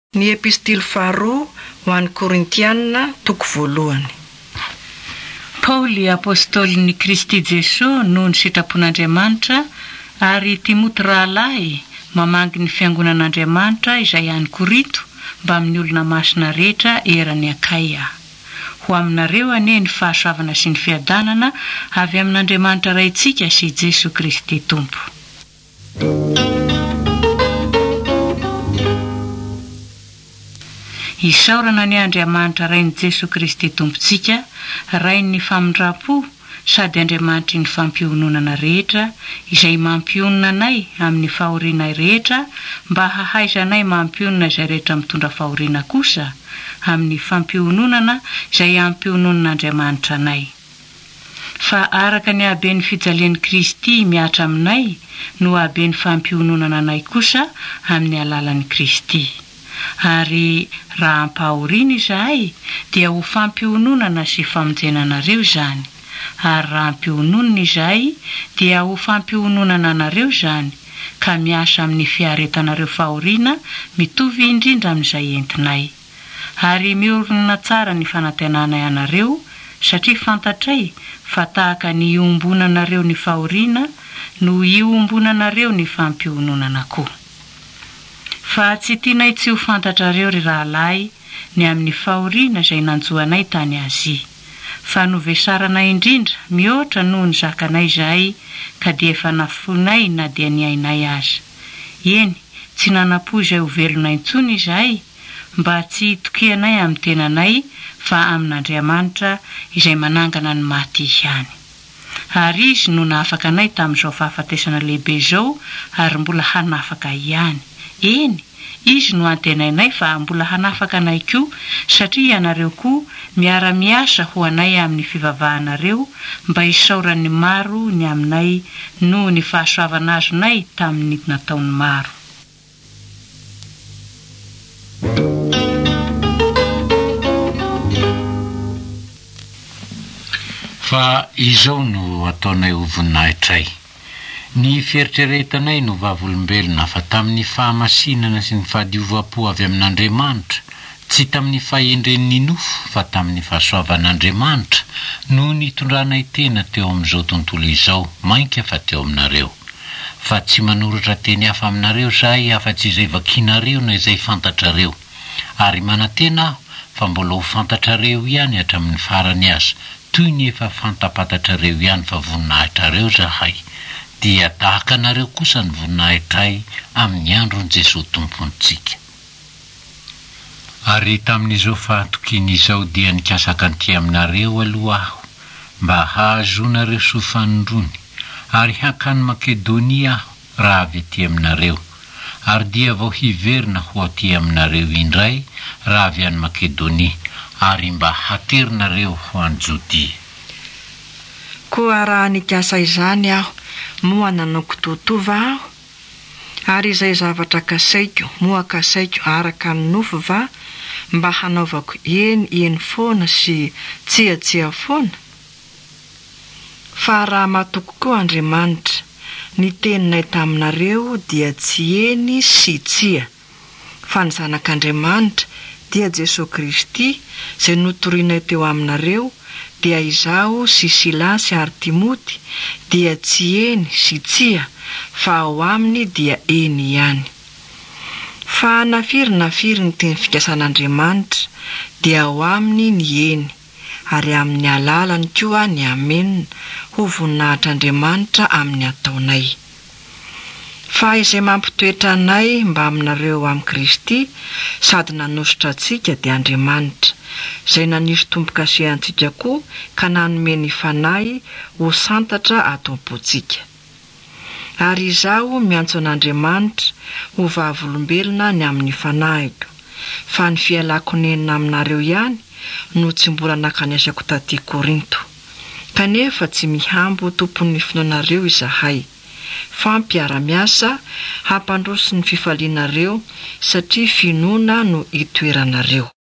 Ny epistily faharoa ho an'ny Korintianina toko voalohany. Pauli apôstôlin'i Kristy Jesosy noho ny sitrapon'Andriamanitra ary Timoty rahalahy mamangy ny fiangonan'Andriamanitra izay any Korinto mba amin'ny olona masina rehetra eran'ny Akaia. Ho aminareo anie ny fahasoavana sy ny fiadanana avy amin'Andriamanitra raintsika sy Jesosy Kristy Tompo. Isaorana ny Andriamanitra rain'i Jesosy Kristy Tompontsika, rain'ny famindrapo sady Andriamanitra ny fampiononana rehetra izay mampionona anay amin'ny fahoriana rehetra mba hahaizanay mampionona izay rehetra mitondra fahoriana kosa amin'ny fampiononana izay ampiononan'Andriamanitra anay. Fa araka ny haben'ny fijalian'i Kristy miatra aminay no haben'ny fampiononana anay kosa amin'ny alalan'i Kristy. Ary raha ampahoriana izahay dia ho fampiononana sy famonjenanareo izany. Ary raha ampiononana izahay dia ho fampiononana anareo izany, ka miasa amin'ny fiaretanareo fahoriana mitovy indrindra amin'izay entinay. Ary miorina tsara ny fanantenanay anareo satria fantatray fa tahaka ny iombonanareo ny fahoriana no iombonanareo ny fampiononana koa. Fa tsy tianay tsy ho fantatrareo ry rahalahy ny amin'ny fahoriana izay nanjoanay tany Azia. Fa novesaranay indrindra mihoatra noho ny zakanay izahay ka dia efa nafonay na dia niainay aza. Eny, tsy nanapo izay ho velonay intsony izahay mba tsy hitokianay amin'ny tenanay fa amin'Andriamanitra izay manangana ny maty ihany. Ary izy no nahafaka anay tamin'izao fahafatesana lehibe izao ary mbola hanafaka ihany. Eny, izy no antenainay fa mbola hanafaka anay koa satria ianareo koa miara-miasa ho anay amin'ny fivavahanareo mba isaoran'ny maro ny aminay noho ny fahasoavana azonay tamin'ny nataony maro. Fa izao no ataonay ho voninahitray. Ny fieritreretanay no vavolombelona fa tamin'ny fahamasinana sy ny fahadiovam-po avy amin'Andriamanitra, tsy tamin'ny fahendren'ny nofo fa tamin'ny fahasoavan'Andriamanitra no nitondranay tena teo amin'izao tontolo izao mainka fa teo aminareo. Fa tsy manoratra teny hafa aminareo zahay afa-tsy izay vakianareo na izay fantatrareo. Ary manantena aho fa mbola ho fantatrareo ihany hatramin'ny farany aza, toy ny efa fantapatatrareo ihany fa voninahitrareo zahay. Dia tahaka anareo kosa ny voninahitray amin'ny andron' Jesosy Tompontsika. Ary tamin'izao fahatokiana izao dia nikasaka anty aminareo aloha aho mba hahazonareo soafanondrony ary hankany Makedonia aho raha avy aty aminareo. Ary dia vao hiverina ho aty aminareo indray raha avy any Makedonia ary mba haterinareo ho any Jodia. Koa raha nikasa izany aho moa nanoko totova aho, ary izay zavatra kasaiko moa kasaiko araka ny nofo va mba hanaovako eny foana sy tsia foana. Fa raha matoko koa Andriamanitra, ny teninay taminareo dia tsy eny sy tsia, fa ny zanak'Andriamanitra dia Jesosy Kristy izay notorianay teo aminareo, dia izaho sy Silasy ary Timoty dia tsy eny sy tsia fa ao aminy dia eny ihany. Fa nafiry ny teny fikasan'Andriamanitra dia ao aminy ny eny, ary amin'ny alalany koa ny amenina ho voninahitr'Andriamanitra amin'ny ataonay. Fa izay mampitoetra anay mba aminareo amin'ny Kristy sady nanositra antsika dia Andriamanitra, izay nanisy tompo-kasehantsika koa ka nanome ny fanahy ho santatra atompontsika. Ary izaho miantso an'Andriamanitra ho vavolombelona ny amin'ny fanahiko, fa ny fialako nenina aminareo ihany no tsy mbola nakaniasako taty Korinto. Kanefa tsy mihambo tompon'ny finoanareo izahay, fa mpiara-miasa hampandroso ny fifalianareo satria finoana no itoeranareo.